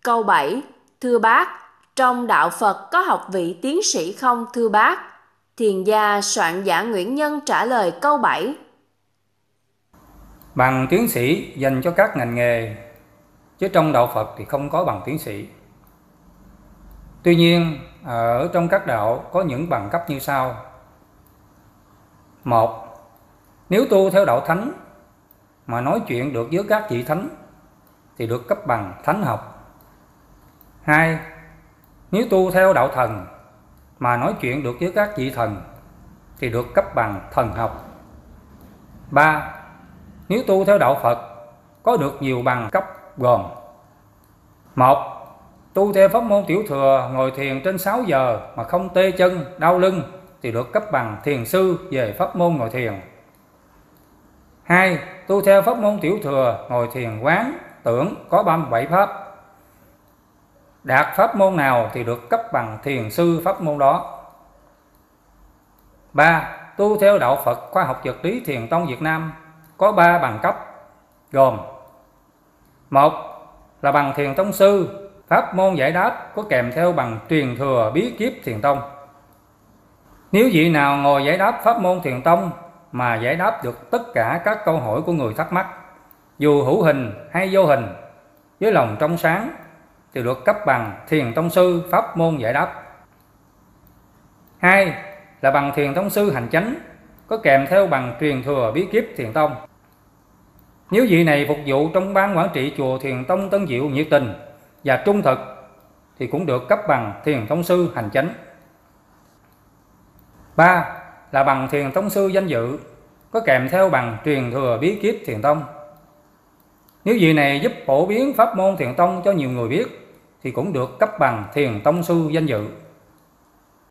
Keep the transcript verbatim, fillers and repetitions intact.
Câu bảy. Thưa bác, trong đạo Phật có học vị tiến sĩ không thưa bác? Thiền gia Soạn Giả Nguyễn Nhân trả lời câu bảy. Bằng tiến sĩ dành cho các ngành nghề, chứ trong đạo Phật thì không có bằng tiến sĩ. Tuy nhiên, ở trong các đạo có những bằng cấp như sau. Một, nếu tu theo đạo thánh mà nói chuyện được với các vị thánh thì được cấp bằng thánh học. Hai, nếu tu theo đạo thần mà nói chuyện được với các vị thần thì được cấp bằng thần học. Ba, nếu tu theo đạo Phật có được nhiều bằng cấp gồm: một, tu theo pháp môn tiểu thừa ngồi thiền trên sáu giờ mà không tê chân, đau lưng thì được cấp bằng thiền sư về pháp môn ngồi thiền. Hai, tu theo pháp môn tiểu thừa ngồi thiền quán tưởng có ba mươi bảy pháp. Đạt pháp môn nào thì được cấp bằng thiền sư pháp môn đó. Ba, tu theo đạo Phật khoa học vật lý Thiền Tông Việt Nam có ba bằng cấp gồm: một là bằng thiền tông sư, pháp môn giải đáp có kèm theo bằng truyền thừa bí kíp Thiền Tông. Nếu vị nào ngồi giải đáp pháp môn Thiền Tông mà giải đáp được tất cả các câu hỏi của người thắc mắc, dù hữu hình hay vô hình, với lòng trong sáng thì được cấp bằng thiền tông sư pháp môn giải đáp. Hai là bằng thiền tông sư hành chánh, có kèm theo bằng truyền thừa bí kíp Thiền Tông. Nếu vị này phục vụ trong ban quản trị chùa Thiền Tông Tân Diệu nhiệt tình và trung thực thì cũng được cấp bằng thiền tông sư hành chánh. Ba là bằng thiền tông sư danh dự, có kèm theo bằng truyền thừa bí kíp Thiền Tông. Nếu vị này giúp phổ biến pháp môn Thiền Tông cho nhiều người biết thì cũng được cấp bằng thiền tông sư danh dự.